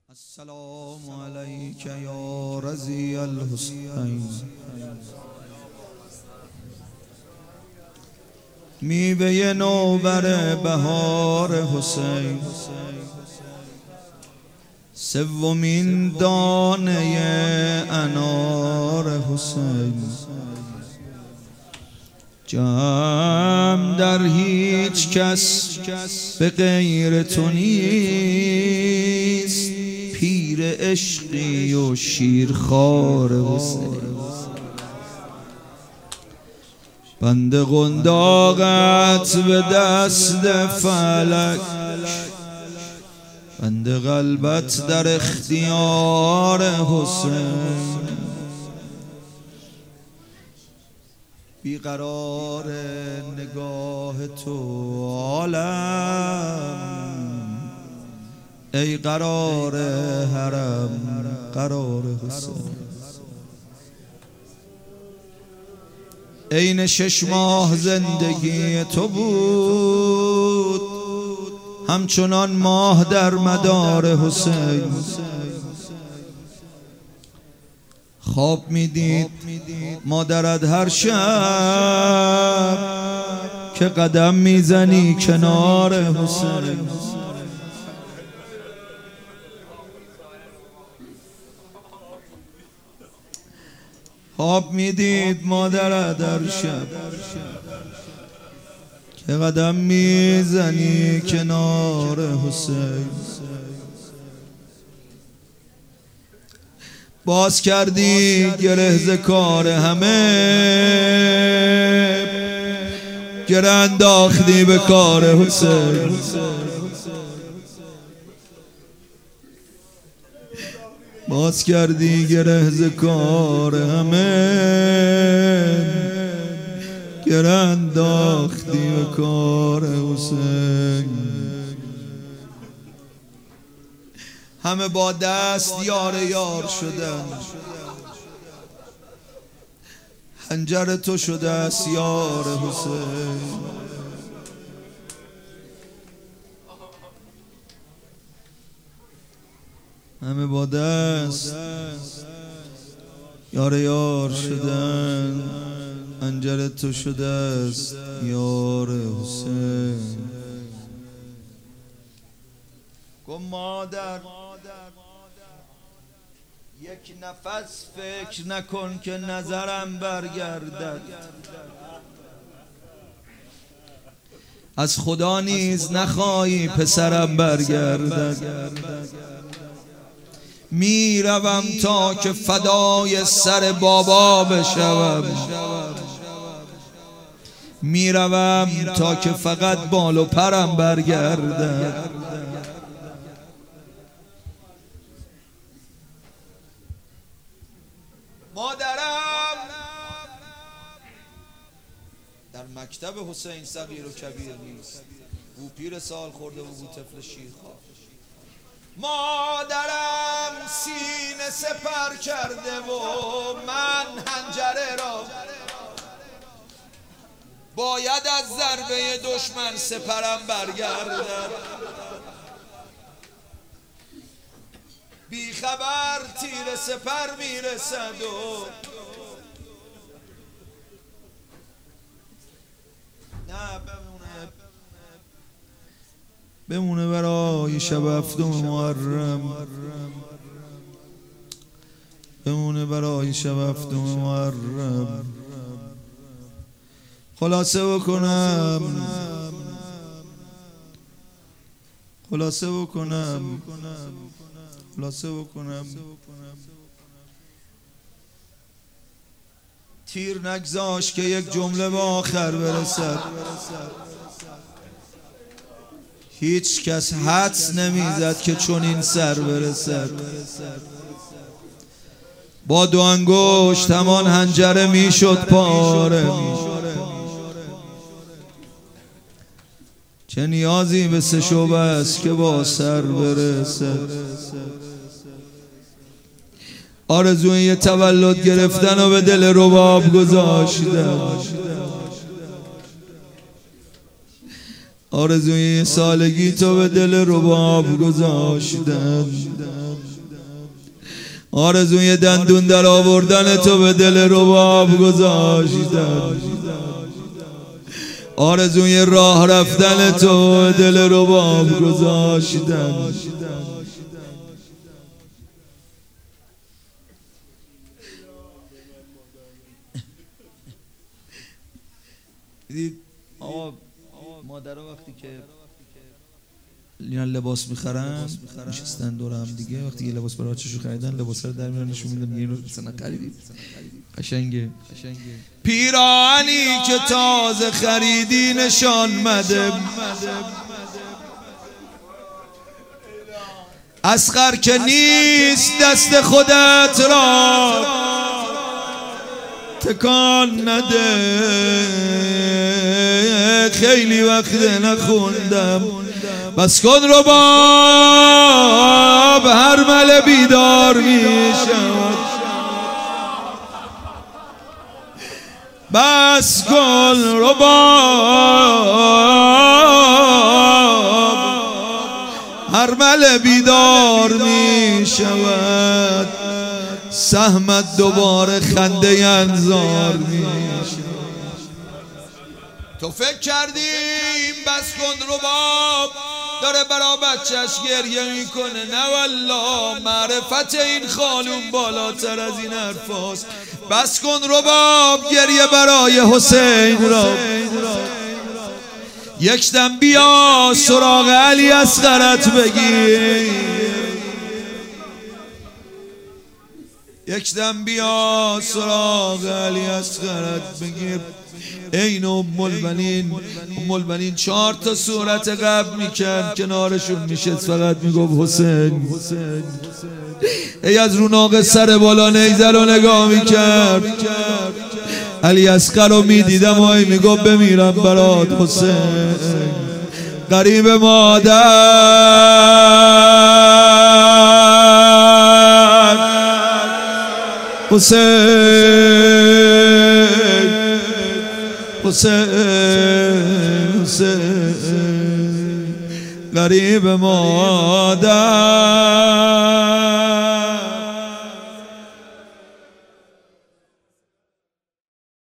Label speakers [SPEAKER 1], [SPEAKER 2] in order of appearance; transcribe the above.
[SPEAKER 1] السلام علیک یا رضی الحسین. میوه نوبر بهار حسین، سومین دانه انار حسین. جمع در هیچ کس به غیر تو نیست، پیر عشقی و شیرخوار حسین. بند قنداقت به دست فلک، بند قلبت در اختیار حسین. بیقرار نگاه تو عالم، ای قرار حرم قرار حسین. عین 6 ماه زندگی تو بود، همچنان ماه در مدار حسین. خواب میدید مادرت هر شب که قدم میزنی کنار حسین. خواب میدید مادرت هر شب که قدم میزنی کنار حسین. باز کردی گره ز کار همه، گره انداختی به کار حسین. باز کردی گره ز کار همه، گره انداختی به کار حسین. همه با دست یار یار شدن، خنجر تو شده است یار حسین. همه با دست یار یار شدن، خنجر تو شده است یار حسین. گم مادر یک نفس فکر نکن که نظرم برگردد، از خدا نیز نخواهی پسرم برگردد. میروم تا که فدای سر بابا بشوم، میروم تا که فقط بال و پرم برگردد. مادرم در مکتب حسین صغیر و کبیر نیست، او پیر سال خورده و او طفل شیرخواه. مادرم سینه سپر کرده و من حنجره را باید از ضربه دشمن سپرم برگردد. بی خبر تیر سپر میرسد و نه بمونه برای شب 7 محرم، بمونه برای شب 7 محرم. خلاصه بکنم تیر نگذاشت که یک جمله به آخر برسد. هیچ کس حدس نمیزد که چون این سر برسد. با 2 انگشت همان حنجره میشد پاره. چه نیازی به 3 شعبه است که با سر برسد. آرزوی یه تولد گرفتن و به دل رباب گذاشتن، آرزوی سالگی تو به دل رباب گذاشتن، آرزوی دندون در آوردن تو به دل رباب گذاشتن، آرزوی راه رفتن تو به دل رباب گذاشتن. آقا مادرها وقتی که لباس میخرن نشستن دور هم دیگه، وقتی یه لباس برای بچه‌شون خریدن لباس رو در میارن نشون میدن میگن اینو مثلا خریدید، قشنگه. پیراهنی که تازه خریدی نشان مده، اصغر که نیست دست خودت را تکان نده. خیلی وقت نخوندم بس کن رباب، هر مل بیدار میشود. بس کن رباب، هر مل بیدار میشود. سهمت دوباره خنده انظار میشود. تو فکر کردیم بس کن رباب داره برا بچهش گریه میکنه، نه والله معرفت این خانوم بالاتر از این حرفاست. بس کن رباب گریه برای حسین را، یک دم بیا سراغ علی اصغرت بگیر، یک دم بیا سراغ علی اصغرت بگیر. این ام البنین 4 تا صورت قبل میکرد کنارشون میشد فقط میگفت حسین. ای از رو ناقه سر بالا نیزه رو نگاه میکرد، علی اصغر رو میدیدم و میگفت بمیرم برات حسین. غریب مادر حسین، حسین غریب مادر.